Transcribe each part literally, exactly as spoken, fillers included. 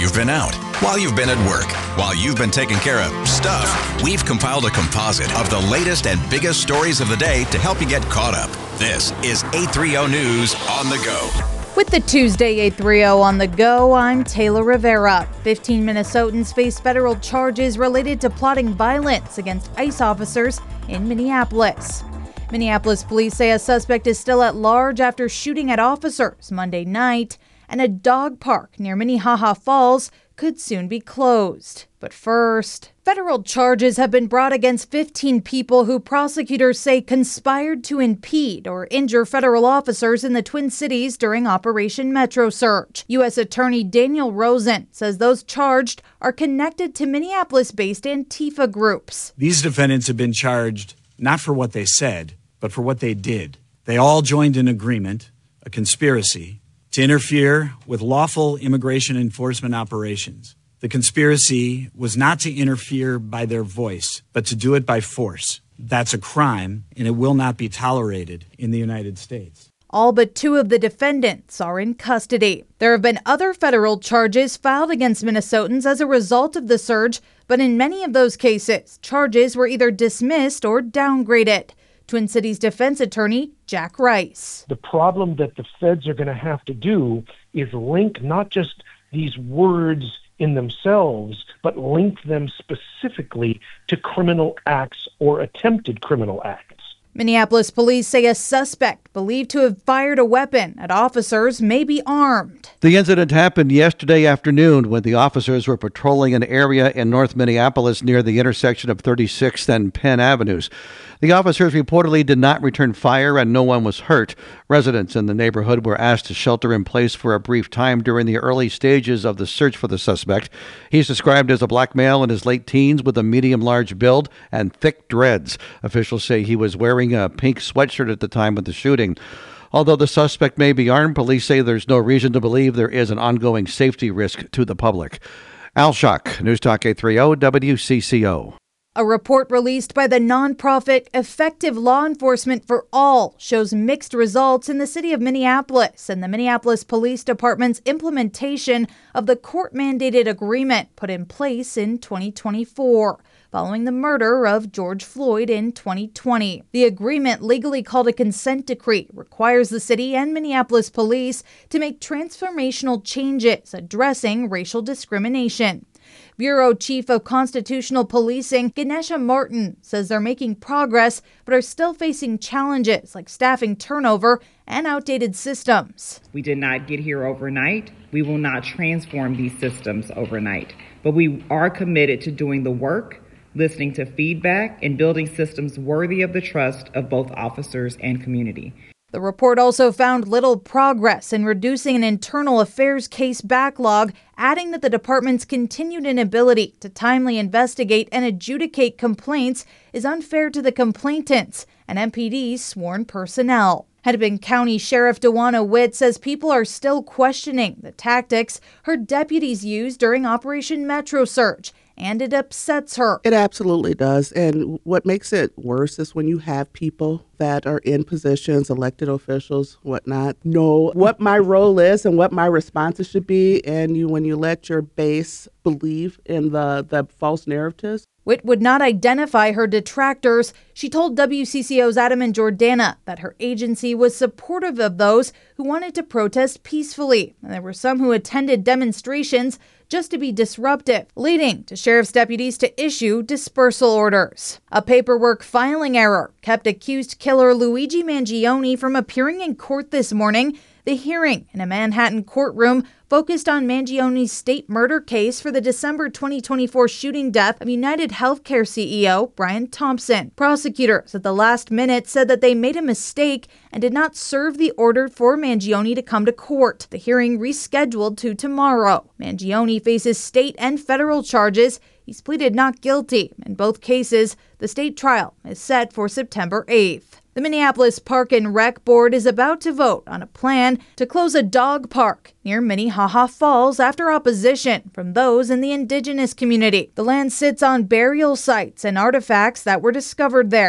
you've been out, while you've been at work, while you've been taking care of stuff, we've compiled a composite of the latest and biggest stories of the day to help you get caught up. This is eight thirty News on the Go. With the Tuesday eight thirty on the Go, I'm Taylor Rivera. fifteen Minnesotans face federal charges related to plotting violence against ICE officers in Minneapolis. Minneapolis police say a suspect is still at large after shooting at officers Monday night, and a dog park near Minnehaha Falls could soon be closed. But first, federal charges have been brought against fifteen people who prosecutors say conspired to impede or injure federal officers in the Twin Cities during Operation Metro Surge. U S Attorney Daniel Rosen says those charged are connected to Minneapolis-based Antifa groups. These defendants have been charged not for what they said, but for what they did. They all joined an agreement, a conspiracy, to interfere with lawful immigration enforcement operations. The conspiracy was not to interfere by their voice, but to do it by force. That's a crime, and it will not be tolerated in the United States. All but two of the defendants are in custody. There have been other federal charges filed against Minnesotans as a result of the surge, but in many of those cases, charges were either dismissed or downgraded. Twin Cities defense attorney Jack Rice. The problem that the feds are going to have to do is link not just these words in themselves, but link them specifically to criminal acts or attempted criminal acts. Minneapolis police say a suspect believed to have fired a weapon at officers may be armed. The incident happened yesterday afternoon when the officers were patrolling an area in North Minneapolis near the intersection of thirty-sixth and Penn Avenues. The officers reportedly did not return fire and no one was hurt. Residents in the neighborhood were asked to shelter in place for a brief time during the early stages of the search for the suspect. He's described as a black male in his late teens with a medium-large build and thick dreads. Officials say he was wearing a pink sweatshirt at the time of the shooting. Although the suspect may be armed, police say there's no reason to believe there is an ongoing safety risk to the public. Al Schock, News Talk eight thirty W C C O. A report released by the nonprofit Effective Law Enforcement for All shows mixed results in the city of Minneapolis and the Minneapolis Police Department's implementation of the court-mandated agreement put in place in twenty twenty-four. Following the murder of George Floyd in twenty twenty. The agreement, legally called a consent decree, requires the city and Minneapolis police to make transformational changes addressing racial discrimination. Bureau Chief of Constitutional Policing, Ganesha Martin, says they're making progress but are still facing challenges like staffing turnover and outdated systems. We did not get here overnight. We will not transform these systems overnight, but we are committed to doing the work, listening to feedback, and building systems worthy of the trust of both officers and community. The report also found little progress in reducing an internal affairs case backlog, adding that the department's continued inability to timely investigate and adjudicate complaints is unfair to the complainants and M P D's sworn personnel. Hennepin County Sheriff Dewana Witt says people are still questioning the tactics her deputies used during Operation Metro Surge, and it upsets her. It absolutely does. And what makes it worse is when you have people that are in positions, elected officials, whatnot, know what my role is and what my responses should be. And you, when you let your base believe in the, the false narratives. Witt would not identify her detractors. She told W C C O's Adam and Jordana that her agency was supportive of those who wanted to protest peacefully. And there were some who attended demonstrations just to be disruptive, leading to sheriff's deputies to issue dispersal orders. A paperwork filing error kept accused killer Luigi Mangione from appearing in court this morning. The hearing in a Manhattan courtroom focused on Mangione's state murder case for the December twenty twenty-four shooting death of United Healthcare C E O Brian Thompson. Prosecutors at the last minute said that they made a mistake and did not serve the order for Mangione to come to court. The hearing rescheduled to tomorrow. Mangione faces state and federal charges. He's pleaded not guilty. In both cases, the state trial is set for September eighth. The Minneapolis Park and Rec Board is about to vote on a plan to close a dog park near Minnehaha Falls after opposition from those in the indigenous community. The land sits on burial sites and artifacts that were discovered there.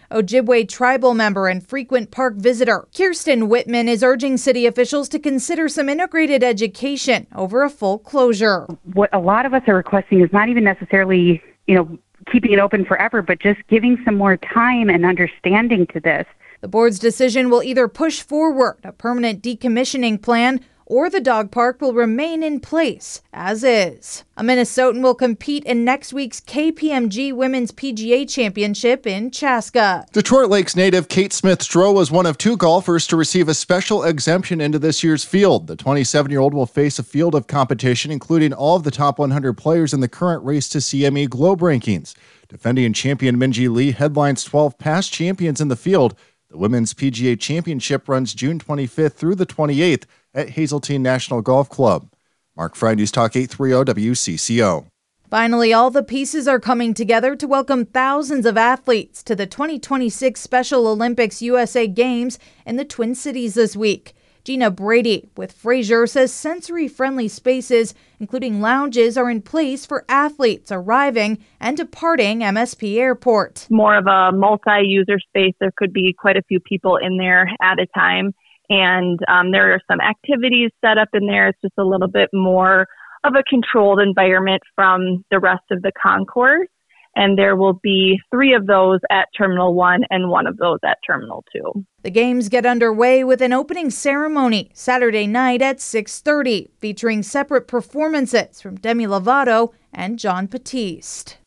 Ojibwe tribal member and frequent park visitor Kirsten Whitman is urging city officials to consider some integrated education over a full closure. What a lot of us are requesting is not even necessarily, you know, keeping it open forever, but just giving some more time and understanding to this. The board's decision will either push forward a permanent decommissioning plan or the dog park will remain in place as is. A Minnesotan will compete in next week's K P M G Women's P G A Championship in Chaska. Detroit Lakes native Kate Smith-Stroh was one of two golfers to receive a special exemption into this year's field. The twenty-seven-year-old will face a field of competition, including all of the top one hundred players in the current Race to C M E Globe rankings. Defending champion Minjee Lee headlines twelve past champions in the field. The Women's P G A Championship runs June twenty-fifth through the twenty-eighth at Hazeltine National Golf Club. Mark Fry, News Talk eight thirty W C C O. Finally, all the pieces are coming together to welcome thousands of athletes to the twenty twenty-six Special Olympics U S A Games in the Twin Cities this week. Gina Brady with Fraser says sensory-friendly spaces, including lounges, are in place for athletes arriving and departing M S P Airport. More of a multi-user space. There could be quite a few people in there at a time. And um, there are some activities set up in there. It's just a little bit more of a controlled environment from the rest of the concourse. And there will be three of those at Terminal one and one of those at Terminal two. The games get underway with an opening ceremony Saturday night at six thirty, featuring separate performances from Demi Lovato and Jon Batiste.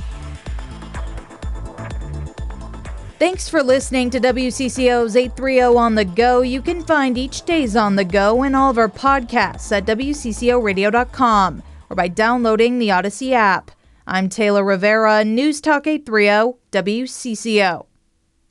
Thanks for listening to W C C O's eight thirty On the Go. You can find each day's On the Go and all of our podcasts at W C C O radio dot com or by downloading the Odyssey app. I'm Taylor Rivera, News Talk eight thirty W C C O.